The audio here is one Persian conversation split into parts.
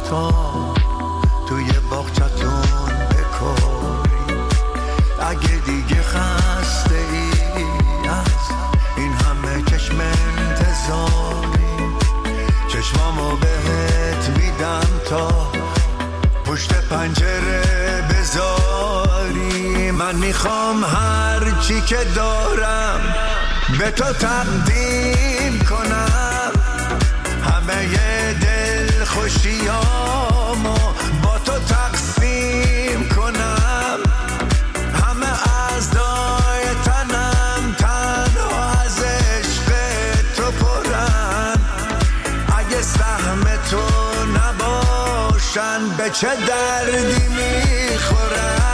تا توی باغچتون بکاری. اگه دیگه خسته ای از این همه چشم انتظاری، چشمامو بهت میدم تا پشت پنجره بذاری. من میخوام هر چی که دارم به تو تقدیم کنم، همه دل خوشیامو با تو تقسیم کنم. همه اعضای تنم تنها از عشق تو پرن، اگه سهم تو نباشن به چه دردی میخورن.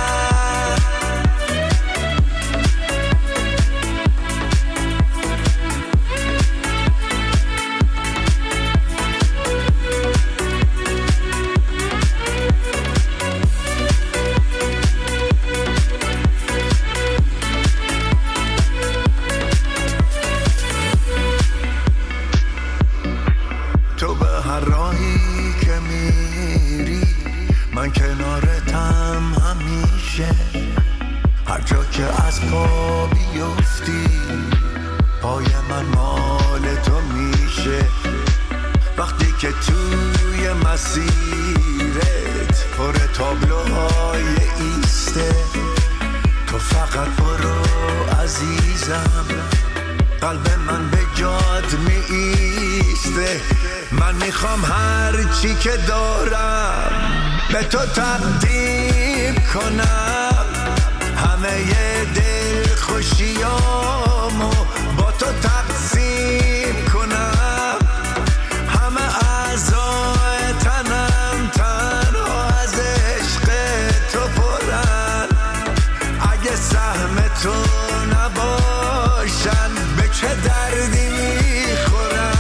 من کنارتم همیشه، هر جا که از پا بیفتی پای من مال تو میشه. وقتی که توی مسیرت پر تابلوهای ایسته، تو فقط برو عزیزم، قلب من به جات می ایسته. من میخوام هر چی که دارم به تو تقدیم کنم، همه دل خوشیامو با تو تقسیم کنم. همه اعضای تنم تنها از عشق تو پرن، اگه سهم تو نباشن به چه دردی میخورن.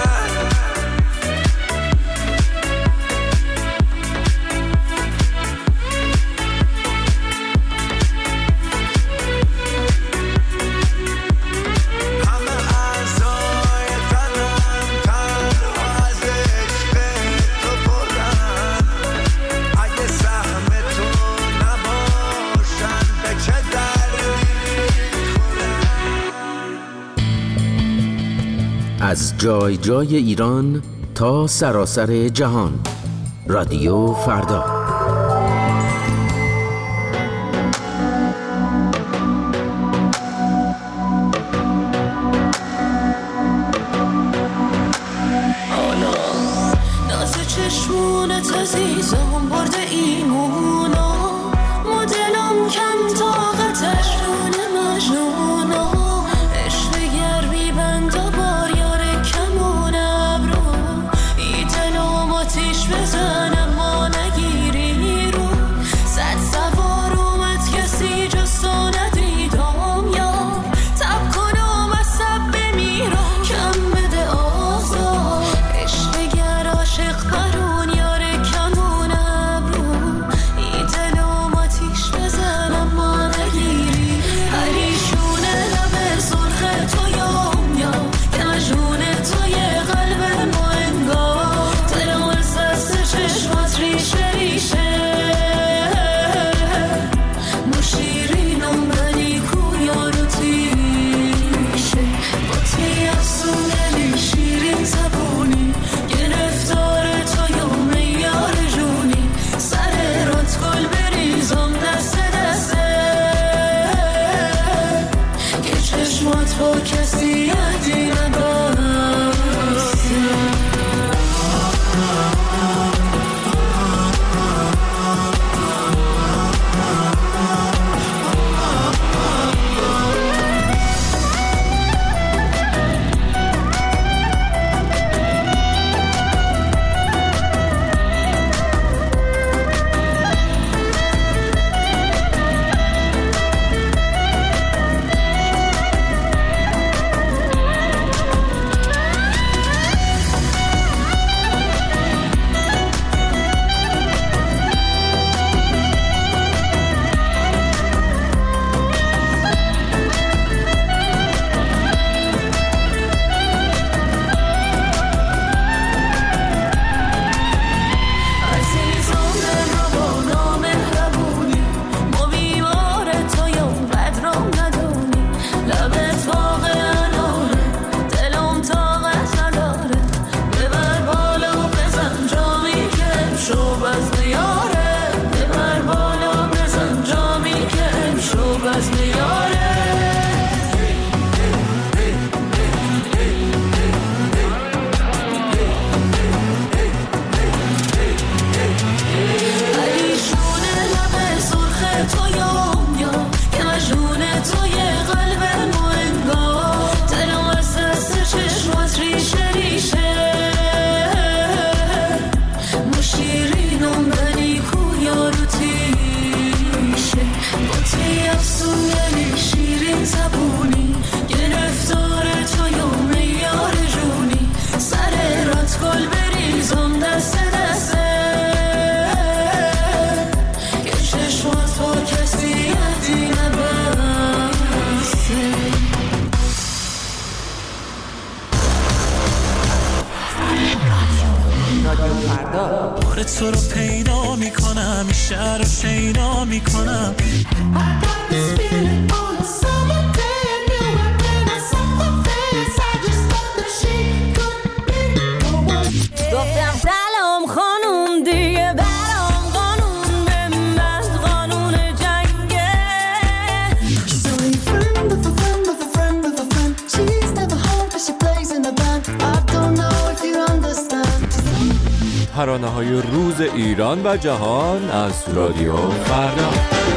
از جای جای ایران تا سراسر جهان، رادیو فردا. ناز چشمونت عزیزم برده ایمونا، مدلم کم طاقتش رون مجنونا. عشق گرمی بند و بار یار کمون ابرو، ای دلم آتیش بزنم ما نگیری رو. صد سوار اومد کسی جستو ندیدم یا تب کنم از سب بمیرم کم بده آزار. عشق گر عاشق پرون یار کمون ابرو، ای بار تو رو پیدا میکنم، این شهر رو شیدا میکنم. گفتم سلام خانوم دیگه برام قانون به من قانون جنگه. She's only a friend of a friend of a friend of a friend. She's never home but she plays in a band. I don't know if you understand. ترانه‌های روز ایران و جهان از رادیو فردا.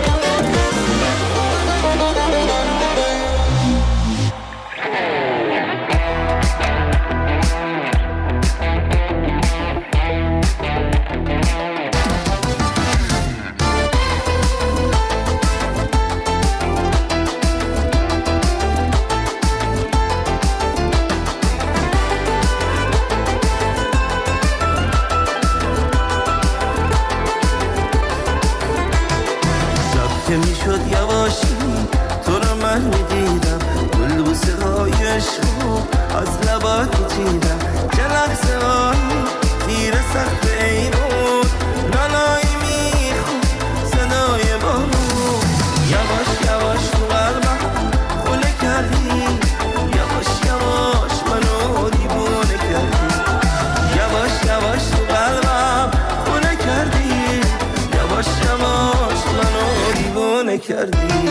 که میشد یواشی تو رو من میدیدم، گل بوسه های عشقو از لبات میچیدم. چه لحظه هایی زیر سقف ایمون نانایی میخون صدای بارون. یواش یواش تو قلبم خونه کردی، یواش یواش منو دیوونه کردی. یواش یواش تو قلبم خونه کردی، یواش یواش منو دیوونه کردی.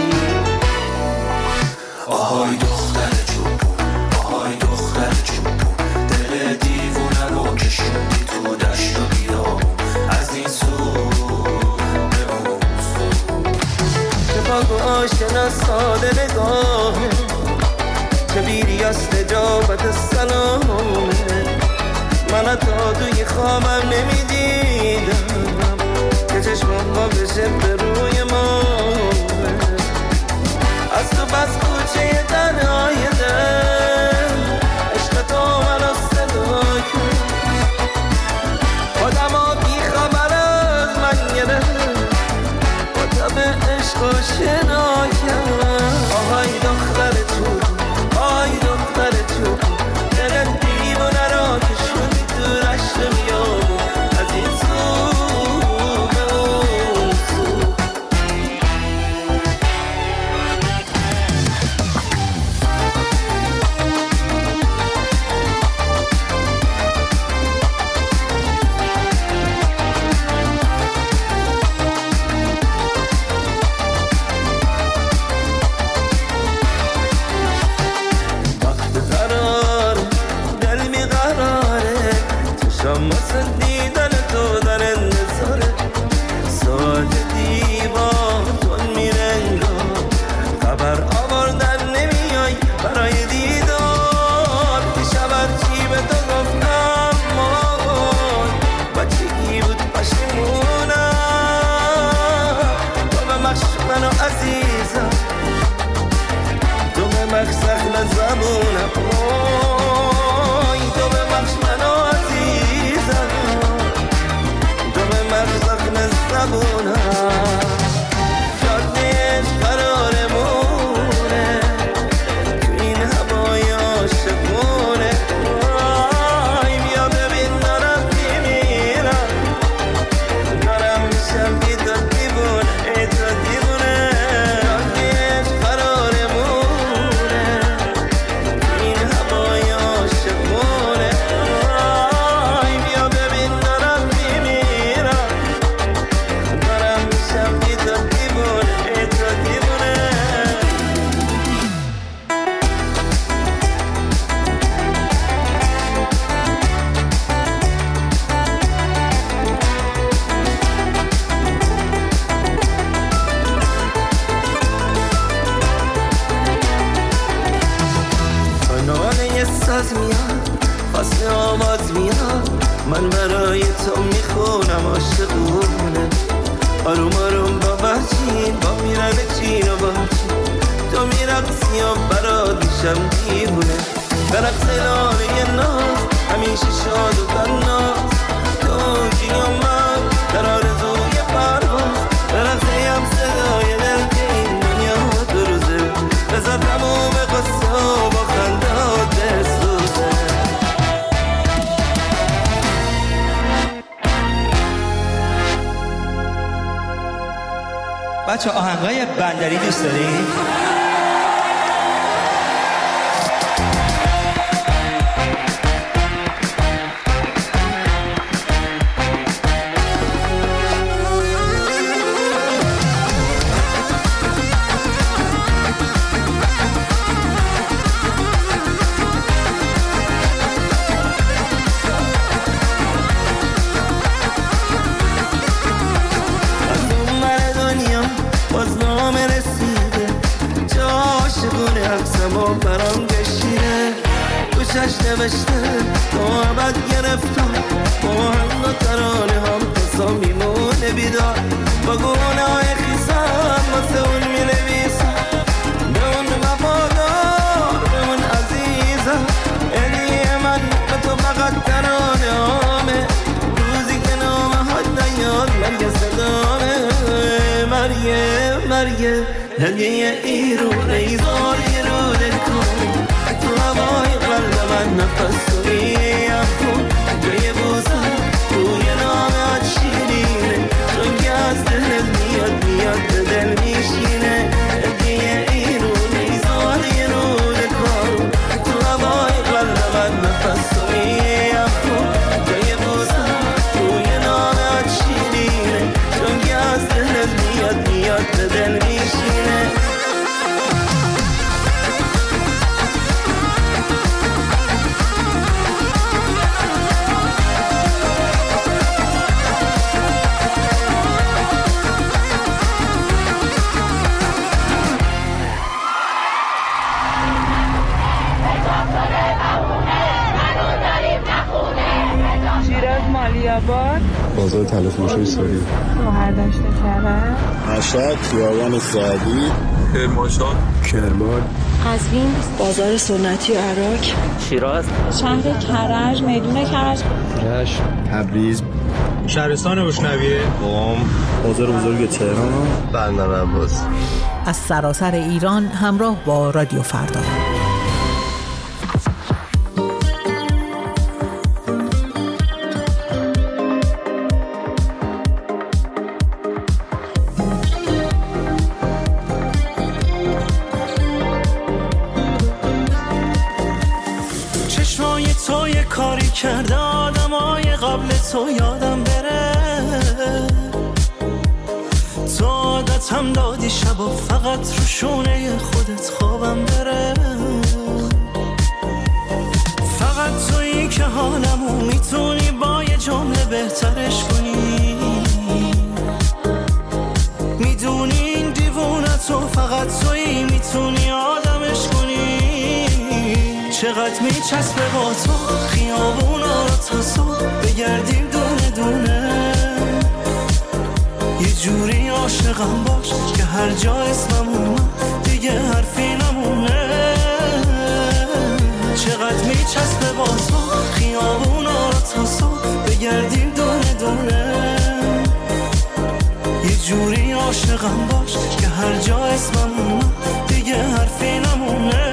آهای دختر چوبون، آهای دختر چوبون، دل دیوونه رو کشوندی تو دشت و بیابون. از این سو به اون سو که پاک و آشنا ساده نگاهه، که بیری استجابت سلامه. من تا توی خوابم نمیدیدم که چشمم با بشه به روی ما. از تو بس کوچه تنهای دل عشق تو منو صدا کرد. خودم ها بی خبر از من گرفت، با طب عشق و شنا کرد. آهای دختر چوب، آهای دختر چوب، دل دیوونه را که شدی تو رشت میابون. از این سو به اون سو. وقت قرار دل میقراره، چشم واسه دیدن تو در انتظاره. ساعت دیوار میره انگار، خبر آوردن نمیای برای دیدار. دیشب هرچی به تو گفتم مامان بچگی بود پشیمونم. تو ببخش منو عزیزم، تو ببخش زخم زبونم. آی تو ببخش منو عزیزم، تو ببخش زخم زبونم. جادهش قرارمونه تو این هوای عاشقونه. آی بیا ببین دارم میمیرم، دارم میشم بی تو دیوونه. ای تو دیوونه. جادهش قرارمونه تو این هوای عاشقونه. آی بیا ببین دارم میمیرم، دارم میشم بی تو دیوونه. ای تو دیوونه. کنانه ساز میاد، فصل آواز میاد، من برای تو میخونم عاشقونه. آروم آروم با بچین با میرن چین و باچین، تو میرقصی و برات میشم دیوونه. برقص لانه ناز همیشه شاد و تناز، تو جی و من در آرزوی پرواز. برقصه هم صدای دل که این دنیا دو روزه، بذار تموم قصه و با خندات بسوزه. بچه آهنگای بندری دوست دارید؟ برام کشیده گوشش نوشته تو ابد گرفتم با هم و ترانه هم قصا میمونه بیدار با گونه های خیسم واسه اون می نویسم به اون وفادار به اون عزیزم هدیه من به تو فقط ترانه همه روزی که نامه ها نیاد مرگ صدامه مرگ هدیه ایرون ایزار رو دل کن تو هوای قلب من نفس تو میخون جای بوزن روی نامه شیرینه چون که از دل میاد به دل میشینه هدیه ایرون ایزار رو دل کن تو هوای قلب من نفس تو میخون جای بوزن روی نامه شیرینه چون که از دل میاد به دل میشینه بازار تلفروشی سوری شهردشت کرد مشهد خیابان سعدی کرمانشاه کرمان قزوین بازار سنتی و عراق شیراز شهر کرج میدون کرج رشت تبریز شهرستان روشنویه قم بازار بزرگ تهران بندر عباس از سراسر ایران همراه با رادیو فردا. کرده آدمای قبل تو یادم بره تو عادتم دادی شبا فقط رو شونه خودت خوابم بره فقط تویی که حالمو میتونی با یه جمله بهترش کنی میدونی این دیوونتو فقط تویی میتونی آدمش کنی چقدر میچسبه با تو خیابونا رو تا صبح بگردیم دونه دونه یه جوری عاشقم باش که هر جا اسمم اومد دیگه حرفی نمونه چقدر میچسبه با تو خیابونا رو تا صبح بگردیم دونه دونه یه جوری عاشقم باش که هر جا اسمم اومد دیگه حرفی نمونه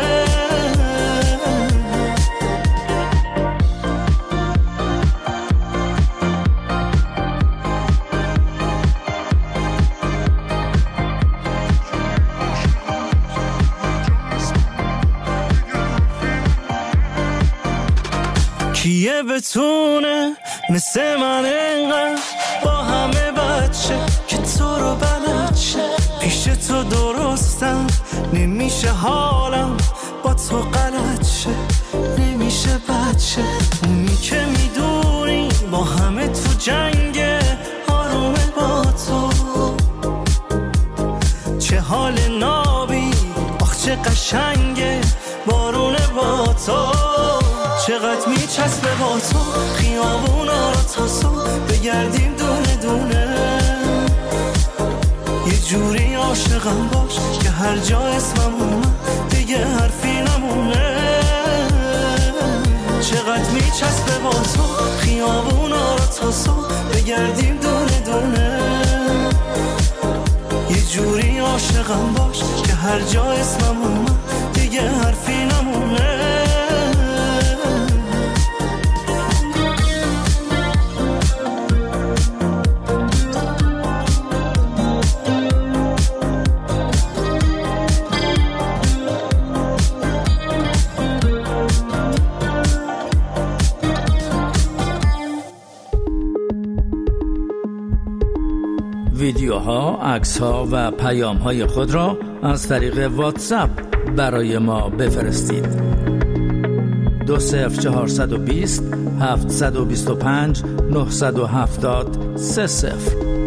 کیه بتونه مثل من انقدر با همه بچه که تو رو بلد شه پیش تو درستم نمیشه حالم با تو غلط شه نمیشه بچه اونی که میدونی با همه تو جنگه آرومه با تو چه حال نابی آخ چه قشنگه بارونه با تو چقدر میچسبه با تو خیابونا رو تا صبح بگردیم دونه دونه یه جوری عاشقم باش که هر جا اسمم اومد دیگه حرفی نمونه چقدر میچسبه با تو خیابونا رو تا صبح بگردیم دونه دونه یه جوری عاشقم باش که هر جا اسمم اومد دیگه حرفی نمونه ویدیوها، عکس‌ها و پیام‌های خود را از طریق واتساپ برای ما بفرستید. 20420 725 970 30.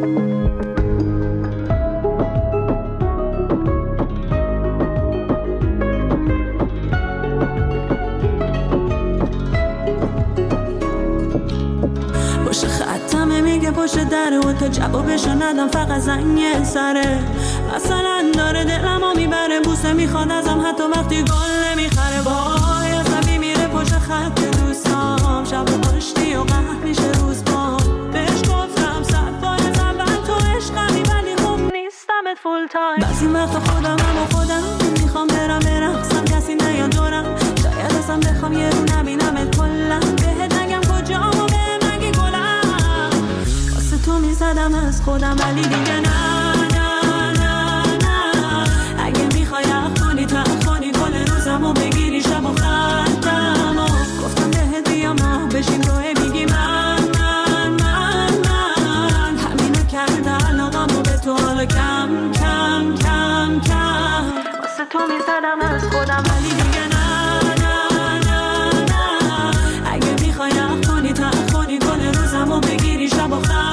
پشت دره و تا جوابشو ندم فقط زنگ سره. مثلا داره دلمو میبره، بوسه میخواد ازم حتی وقتی گل نمیخره. وای عصبی میره پشت خط دوستام، شب پشتی و قهر میشه روز با. بهش گفتم 100 بار از اول تو عشقمی، ولی خوب نیستمت فول تایم. بعضی وقتا خودم میخوام برم برقصم، کسی نیاد دورم. شاید اصلا بخوام یه رو نبینمت کلا، بهت نگم کجام و بهم نگی گلم. تو میزدم از خودم ولی دیگه نه نه نه نه. اگه میخوای اخونی تا اخونی کل روزمو بگیری شب و خطم و گفتم بهت بیام نه بشیم روی میگی من من من من. همینو کرده علاقمو به تو حالا کم کم کم کم. واسه تو میزدم از خودم ولی دیگه نه نه نه نه. اگه میخوای اخونی تا اخونی کل روزمو بگیری شب و خطم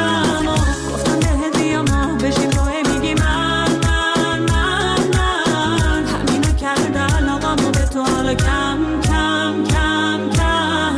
بشیم روی میگی من من من من. همینو کرده علاقمو به تو حالا کم کم کم کم.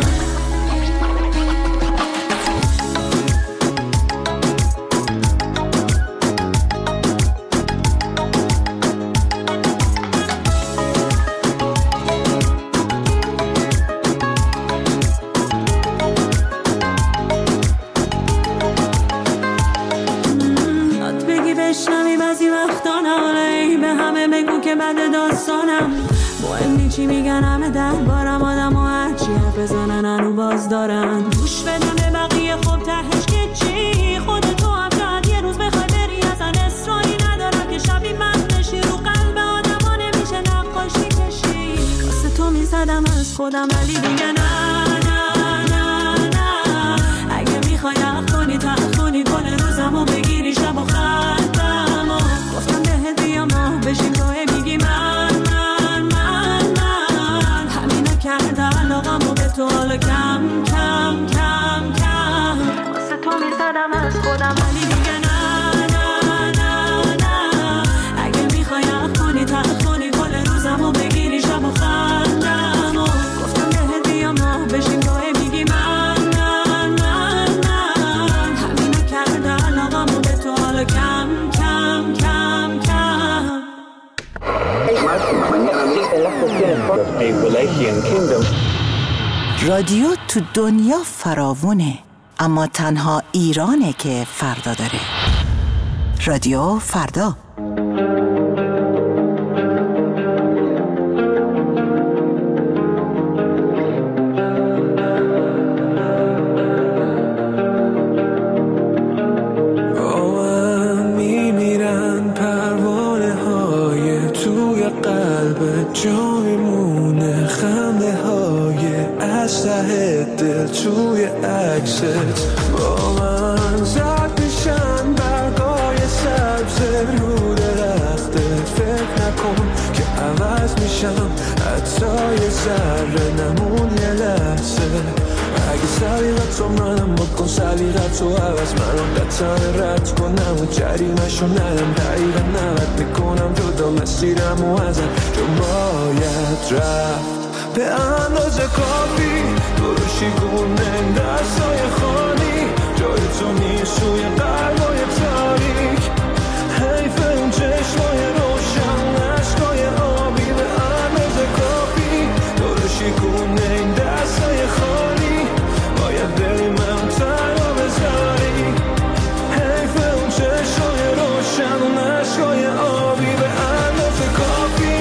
بشنمی بعضی وقتا ناله به همه بگو که بعد داستانم مهم نی چی میگن همه دربارم. آدم و هرچی حرف بزنن هنو باز دارن. گوش بدم به بقیه خب تهش که چی. خودتو هم شاید یه روز بخوای بری، اصلا اصراری ندارم که شبی من نشی. رو قلب آدم ها نمیشه نقاشی کشی. واسه تو میزدم از خودم ولی دیگه نه نه نه نه. اگه میخوای اخونی تا اخونی کل روزمو بگیری شب و بشیم روی میگی من من من من. همینو کرده علاقمو به تو حالا کم کم کم کم. واسه تو میزدم از خودم ولی دیگه نه نه نه نه. اگه میخوای اخونی تا اخونی کل روزمو بگیری شب و خندم و گفتم بهت بیام نه بشیم روی میگی من من من من. همینو کرده علاقمو به تو حالا کم کم کم کم. رادیو تو دنیا فراوونه، اما تنها ایرانه که فردا داره. رادیو فردا. جای مونه خنده های از ته دل توی عکست با من زد میشن برگای سبز رو درختت. فکر نکن که عوض میشم حتی یه ذره نمون یه لحظه. اگه سلیقت رو منم بکن سلیقت رو عوض منم قطعا رد کنم و جریمشو ندم. دقیقا 90 میکنم جدا مسیرم و ازت چون باید رفت به اندازه کافی. دروشی گونه دستای خالی جای تو نیست توی قلبای تاریک. حیف اون چشمای روشن عشقای آبی به اندازه کافی. دروشی گونه دستای خالی باید بری من تنها بذاری. حیف اون چشمای روشن عشقای آبی به اندازه کافی.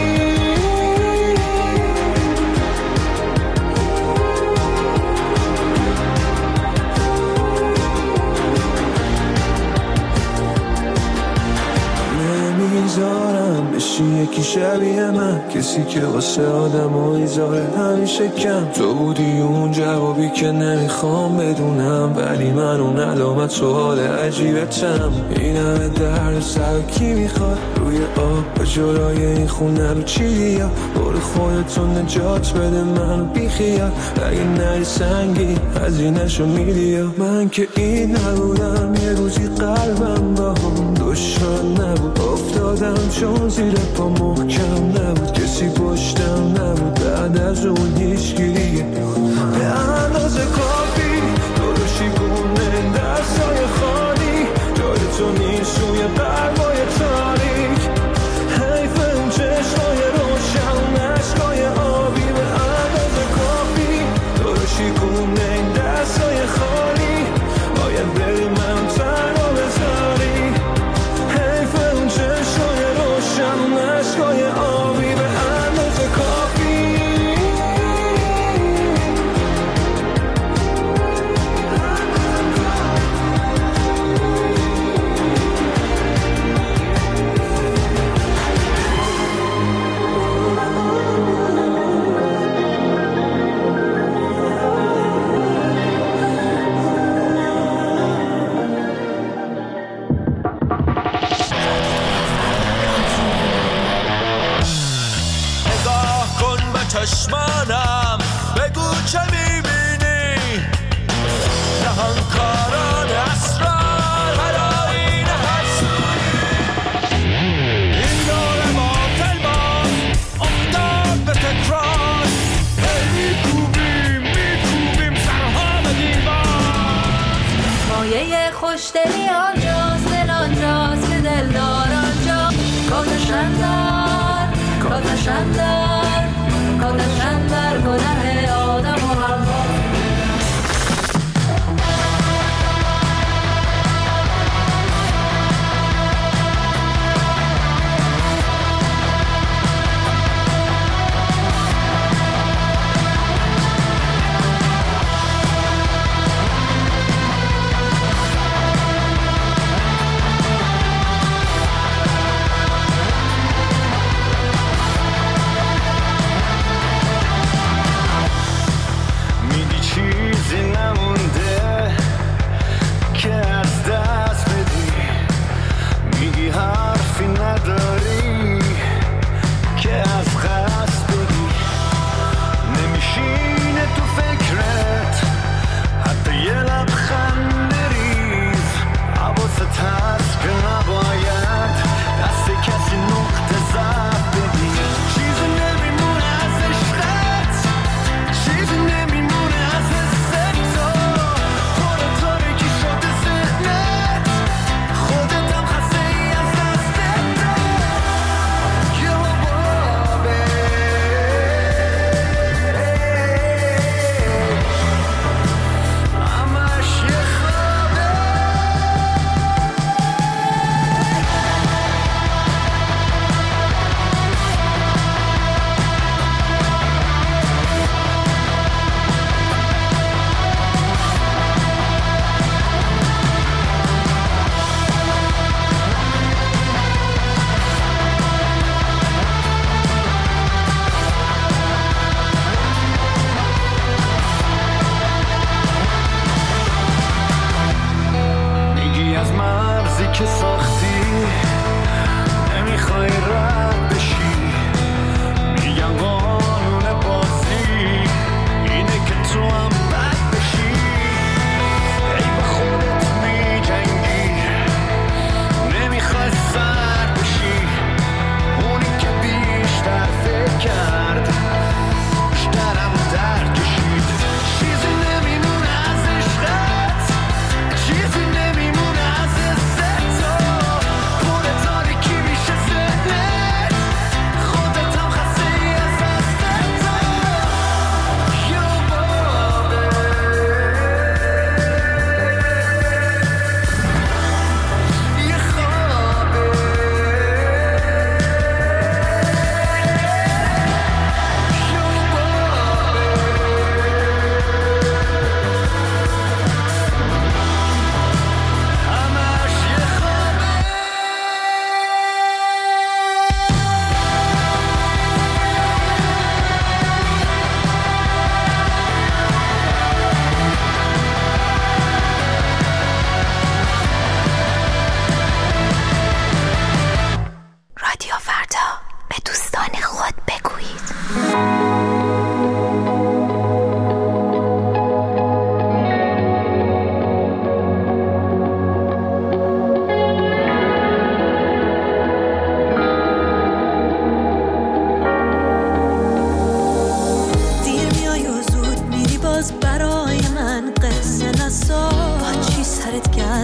نمیذارم بشی یکی شبیه من، کسی که واسه آدم و ایزاره همیشه کم. تو بودی اون جوابی که نمیخوام بدونم، ولی من اون علامت سوال عجیبتم. این همه درد سر کی میخواد روی آب به جلوی این خونه رو چی یا برو خودتون نجات بده منو بیخیال. اگه نری سنگی هزینه‌شو میدی یا من که این نبودم. یه روزی قلبم با هم دشمن نبود، افتادم چون زیر پا محکم نبود. کسی پشتم نبود بعد از اون هیچگیریه به اندازه کافی. دورو شیگونه دستای خالی، جای تو نیست روی قلبای تاریک. حیف اون چشمای روشن عشقای آبی به اندازه کافی. دورو شیگونه دستای خالی، باید بری من تنها بذاری. حیف اون چشمای روشن عشقای آبی به اندازه کافی. چشمانم بگو چه میبینی، نهانکاران اسرار هرائین هر سوی. این دور باطل باز افتاد به تکرار، میکوبیم سرها به دیوار. مایه خوشدلی آنجاست، دل آنجاست که دلدار آنجا. کاتشندر کاتشندر گناه آدم و حوا.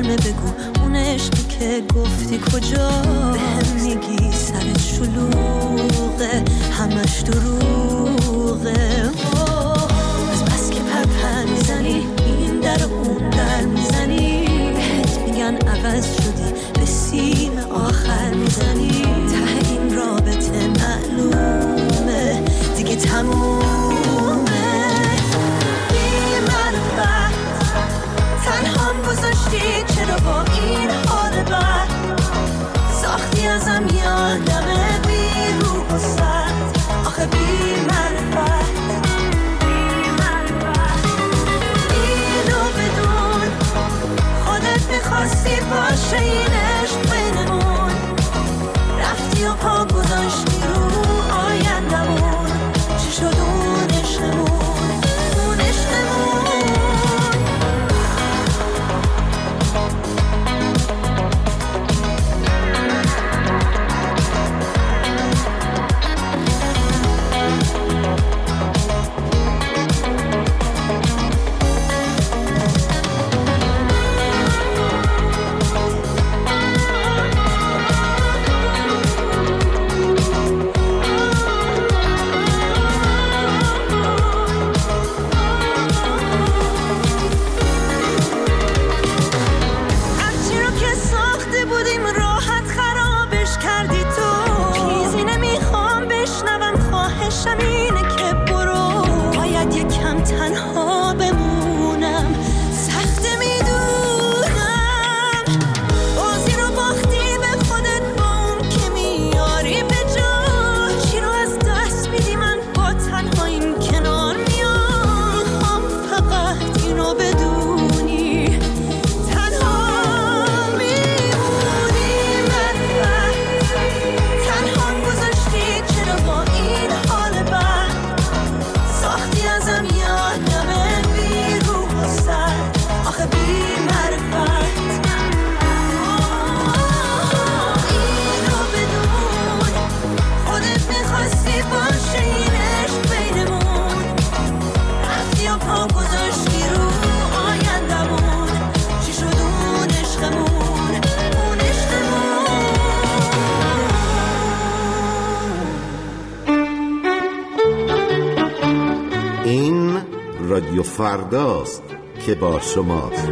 همه بگو اون عشقی که گفتی کجا بهم میگی سرت شلوغه همش دروغه از بس که پرپر میزنی این در اون در میزنی بهت میگن عوض شدی به سیم آخر میزنی ته این رابطه معلومه دیگه تمومه بی معرفت تنهام گذاشتی چرا با این حال بد ساختی ازم یادمه بی روح و سد آخه بی معرفت اینو بدون خودت میخواستی باشه این عشق بینمون رفتی و پا گذاشتی رو آیندمون چی شد اون عشقمون اون عشقمون اینه که برو باید یکم تنها بمونم سخت میدونم بازی رو باختی به خودت با اون که میاری به جا چی رو از دست میدی من با تنهاییم کنار میام میخوام فقط اینو بدونی تنها میمونی من تنها گذاشتی چرا با این حال ساختی ازم یادمه بی روح و سد آخه بی معرفت اینو بدون خودت میخواستی باشه این عشق بینمون رفتی و پا گذاشتی رو آیندمون چی شد اون عشقمون اون عشقمون این رادیو فرداست که با شماست.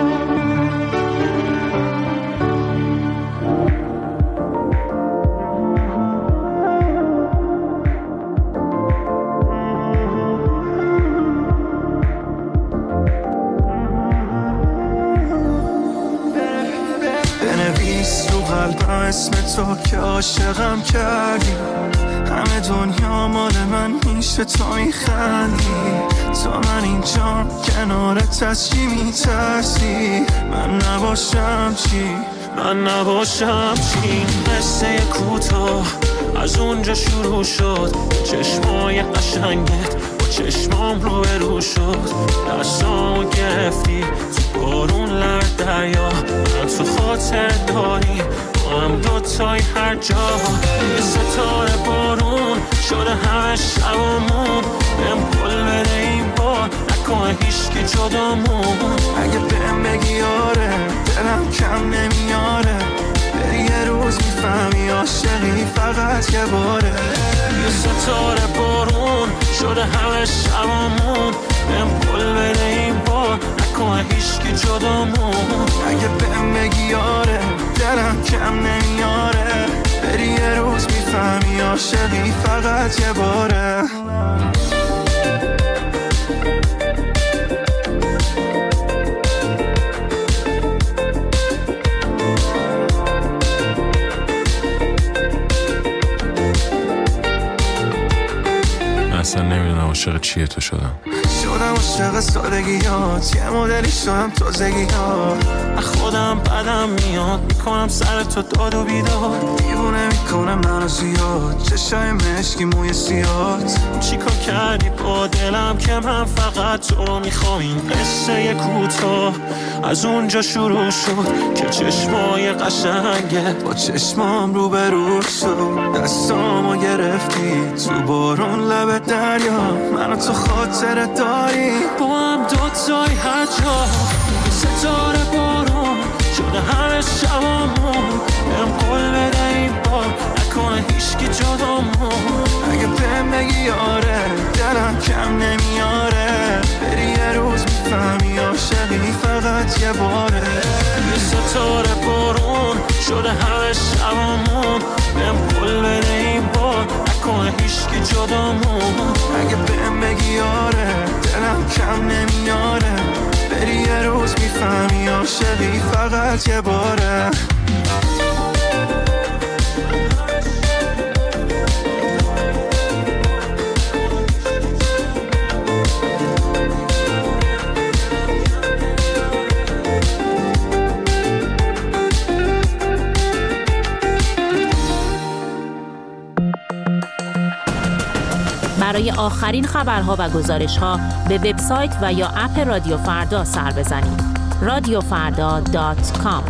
بنویس رو قلبم اسم تو که عاشقم کردی همه دنیا مال من میشه تو میخندی تو من اینجا کنارت از چی میترسی من نباشم چی من نباشم چی قصه کوتاه از اونجا شروع شد چشمای قشنگت با چشمام رو برو شد دستامو گرفتی تو بارون لب دریا من تو خاطر داری هم دوتای هر جا یه ستاره بارون شده همه شبامون بهم قول بده این بار نکنه هیچکی جدامون اگه بهم بگی آره دلم کم نمیاره بری یه روز میفهمی عاشقی فقط یه باره یه ستاره بارون شده همه شبامون بهم قول بده این بار نکنه هیچکی جدامون اگه بهم بگی آره دلم کم نمیاره بری یه روز میفهمی عاشقی فقط یه باره اصلا نمیدونم عاشق چیه تو شدم عاشق سادگیات یه مدلی شدم تازگیات خودم بدم میاد میکنم سر تو داد و بیداد دیوونه میکنه منو زیاد چشای مشکی موی سیاد چیکار کردی با دلم که من فقط تو میخوام این قصه کوتاه از اونجا شروع شد که چشمای قشنگت با چشمام رو برو شد دستامو گرفتی تو بارون لب دریا منو تو خاطر داری با هم دوتای هر جا ستاره بارون یه باره یه ستاره بارون شده همه شبامون بهم قول بده این بار نکنه هیچکی جدامون اگه بهم بگی آره دلم کم نمیاره بری یه روز میفهمی عاشقی فقط یه باره برای آخرین خبرها و گزارش‌ها به وبسایت و یا اپ رادیو فردا سر بزنید. radiofarda.com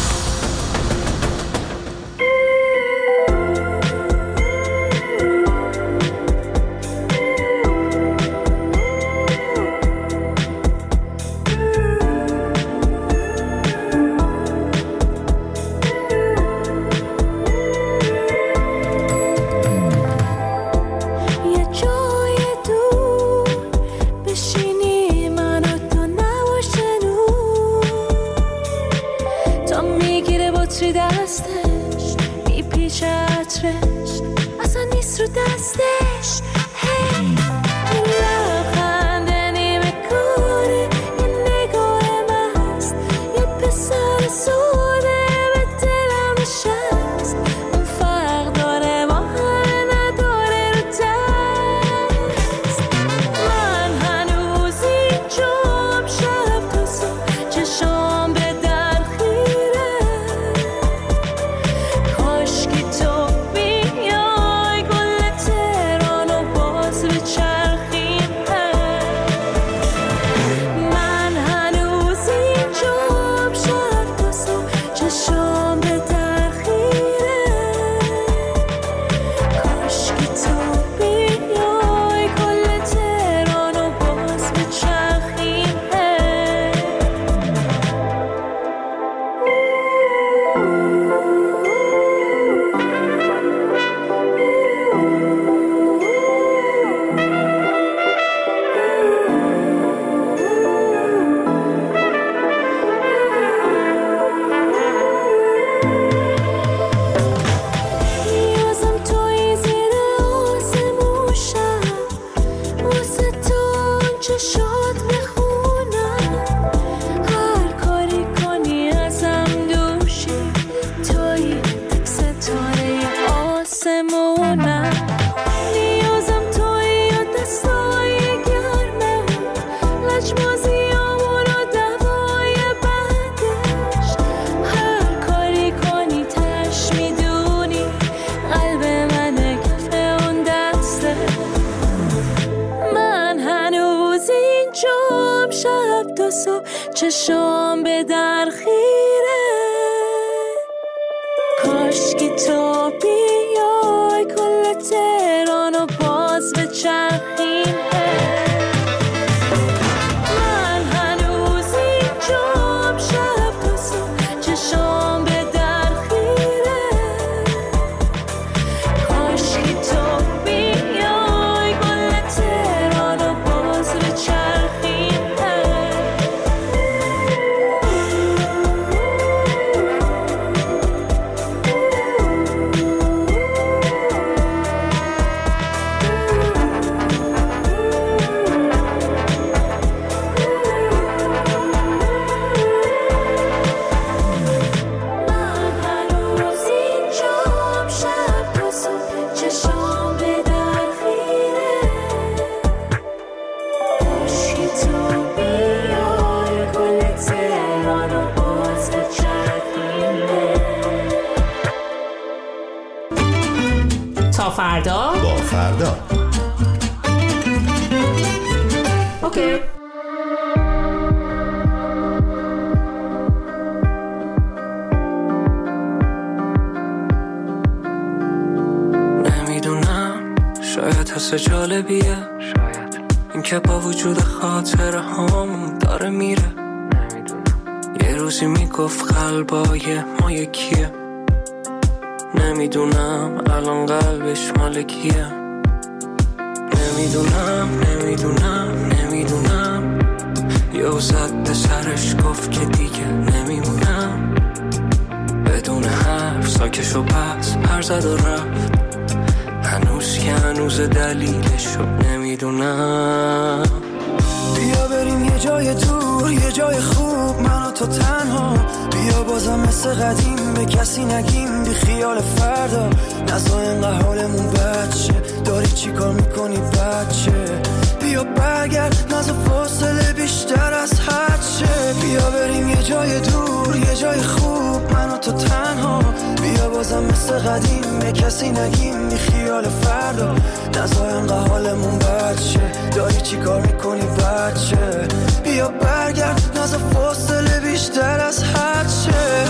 چشام به در خیره کاش که تو بیای کل تهران و باز به چرخیم من هنوز اینجام شب تا صبح چشام به در خیره کاش که تو بیای کل تهران و باز به چرخیم فردا با فردا اوکی. نمیدونم شاید حس جالبیه این که با وجود خاطره هامون داره میره یه روزی میگفت قلبای ما یکیه نمیدونم الان قلبش مال کیه نمیدونم یهو زد به سرش گفت که دیگه نمیمونم. بدون حرف ساکش و پس پر زد و رفت. هنوز که هنوز دلیلشو نمیدونم. بیا بریم یه جای دور، یه جای خوب، من و تو تنها. بیا بازم مثل قدیم به کسی نگیم، بی خیال فردا. نزا اینقدر حالمون بچه، داری چی کار میکنی بچه؟ بیا برگرد، نزا فاصله بیشتر از حدشه. بیا بریم یه جای دور، یه جای خوب، من و تو تنها. بیا بازم مثل قدیم به کسی نگیم، بی خیال فردا. نزا اینقدر حالمون بچه، داری چی کار میکنی بچه؟ بیا برگرد، نزا فاصله بیشتر از حدشه.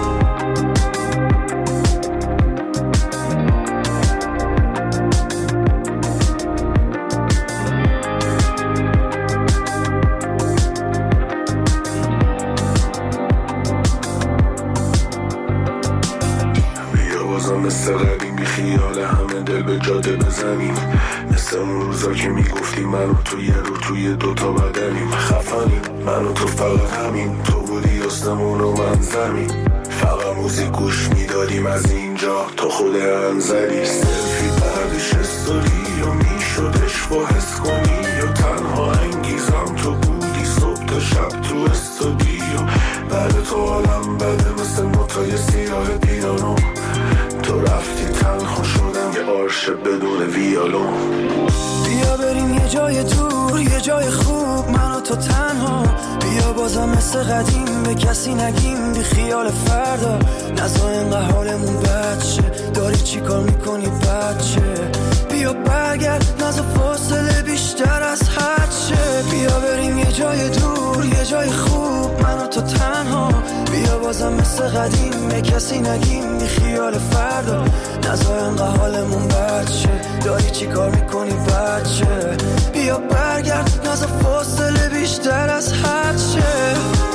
مثل قدیم بی خیال همه دل به جاده بزنیم. مثل اون روزا که میگفتی من و تو یه رو توی دوتا بدنیم. خفنیم من و تو فقط همین، تو بودی آسمون و من زمین. فقط موزیک گوش میدادیم از اینجا تا خود انزلی. سلفی بعدش استوری و میشدش با حس کنی، یا تنها انگیزم تو بودی صبح تا شب تو استودیو. بعد تو عالم بده مثل نوتای سیاه پیانو. تو رفتی تنها شدم یه عرش بدون ویالون. بیا بریم یه جای دور، یه جای خوب، من و تو تنها. بیا بازم مثل قدیم به کسی نگیم، بی خیال فردا. نزا اینقدر حالمون بچه، داری چی کار میکنی بچه؟ بیا برگرد، نزا فاصله بیشتر از حدشه. بیا بریم یه جای دور، یه جای خوب، من و تو تنها. بیا بازم مثل قدیم به کسی نگیم، بی خیال فردا. نزا اینقدر حالمون بچه، داری چی کار میکنی بچه؟ بیا برگرد، نزا فاصله بیشتر از حدشه.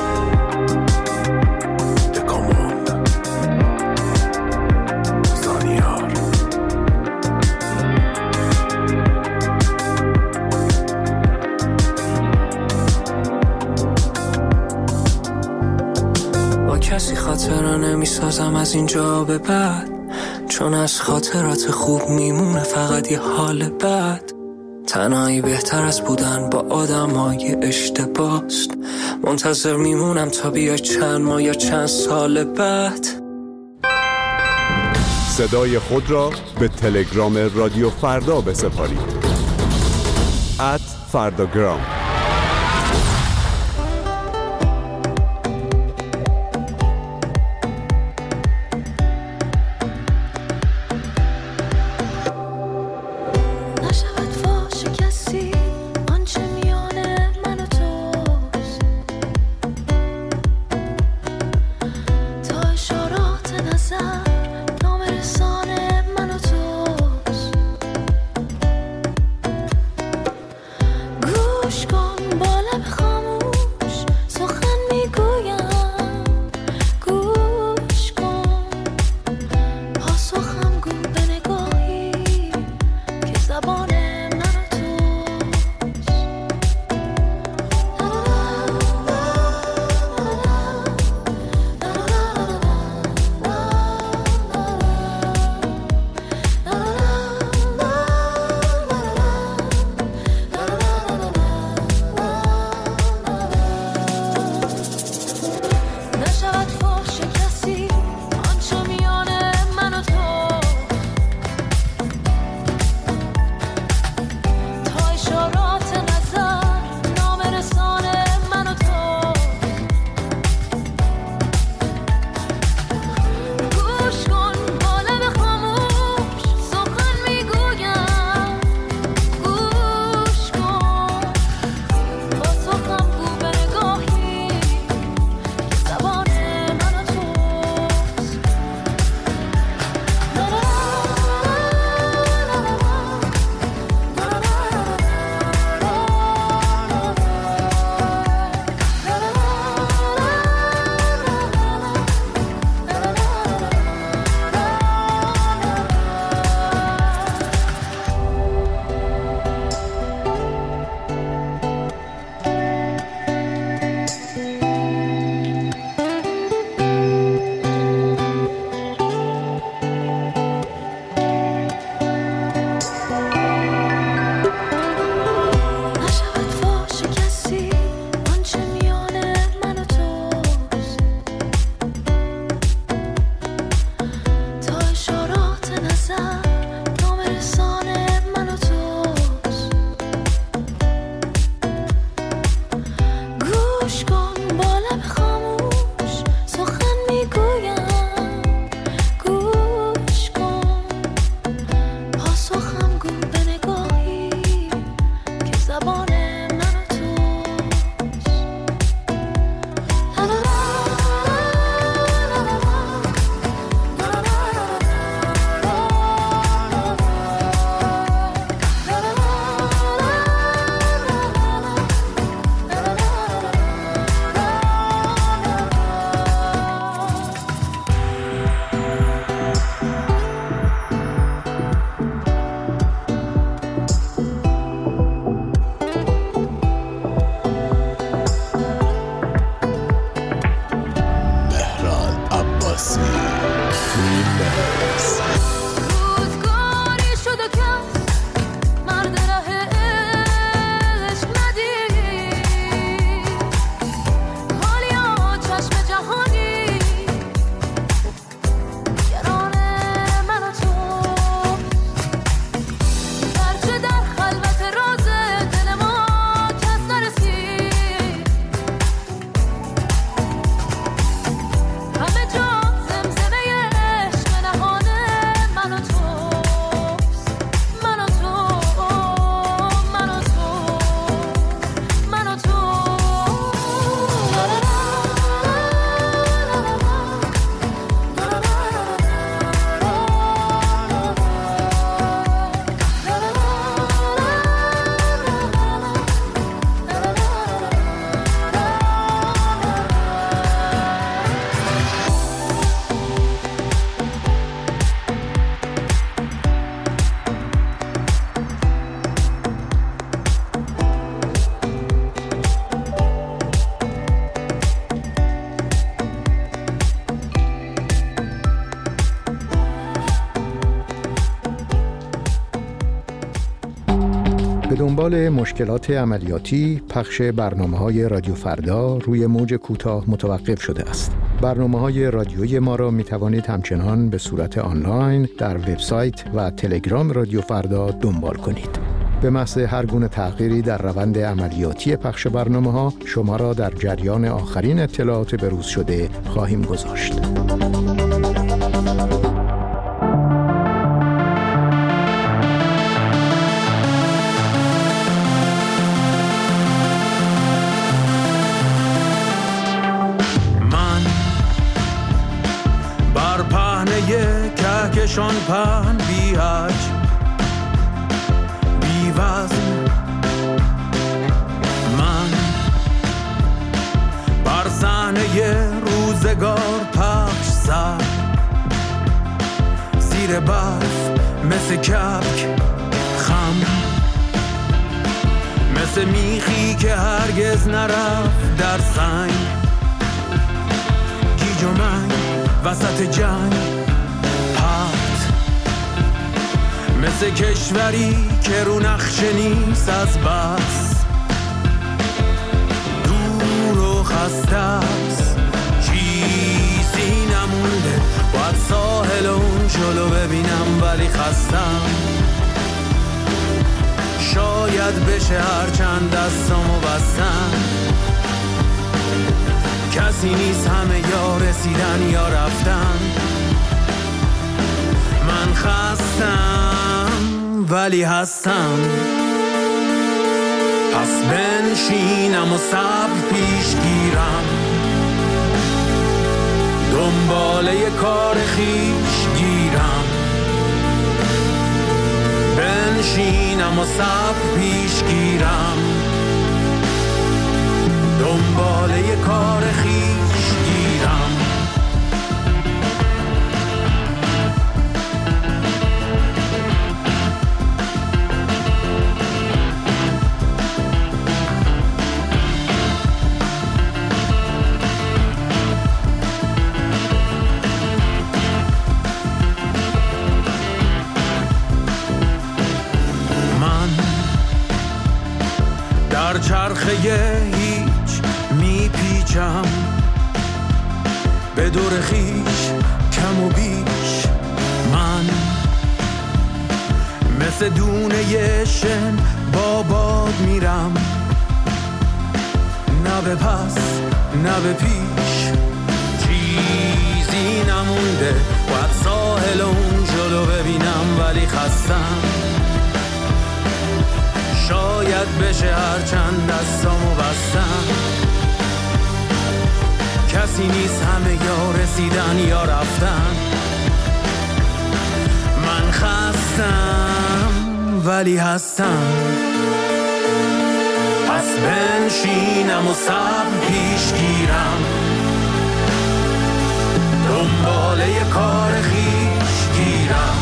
کسی خاطره نمیسازم از اینجا به بعد، چون از خاطرات خوب میمونه فقط یه حال بد. تنهایی بهتر از بودن با آدمای اشتباست. منتظر میمونم تا بیای چند ماه یا چند سال بعد. صدای خود را به تلگرام رادیو فردا بسپارید. @فرداگرام. گوش کن مکسی ریمیکس. روزگاری شد و کس مرد ره عشق ندید، حالیا چشم جهانی گران من و تو، گرچه در خلوت راز دل ما کس نرسید، همه جا زمزمه عشق نهان من و توست، من و تو، من و تو، من و تو. به دنبال مشکلات عملیاتی، پخش برنامه‌های رادیو فردا روی موج کوتاه متوقف شده است. برنامه‌های رادیویی ما را می‌توانید همچنان به صورت آنلاین در وبسایت و تلگرام رادیو فردا دنبال کنید. به محض هر گونه تغییری در روند عملیاتی پخش برنامه‌ها، شما را در جریان آخرین اطلاعات بروز شده خواهیم گذاشت. کهکشان پهن بی حج بی وزن، من بر صحنه روزگار پخش سر زیر برف مثل کبک خم، مثل میخی که هرگز نرفت در سنگ، گیج و منگ وسط جنگ، مثل کشوری که رو نقشه نیست از بس، دور و خسته است، چیزی نمونده، باید ساحل اون جلو ببینم ولی خستم، شاید بشه هرچند دستامو بستم، کسی نیست، همه یا رسیدن یا رفتن، من خستم ولی هستم، پس بنشینم و صبر پیش گیرم، دنباله کار خیش گیرم، بنشینم و صبر پیش گیرم، دنباله کار خیش گیرم. در چرخه هیچ میپیچم، به دور خیش کم و بیش، من مثل دونه شن با باد میرم، نه به پس نه به پیش، چیزی نمونده، باید ساحل اون جلو ببینم ولی خستم، شاید بشه هرچند دستامو بستم، کسی نیست، همه یا رسیدن یا رفتن، من خستم ولی هستم، پس بنشینم و صبر پیش گیرم، دنباله کار خیش گیرم،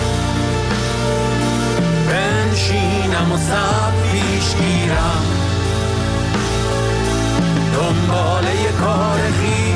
بنشینم و صبر پیش گیرم، دنباله کار خیش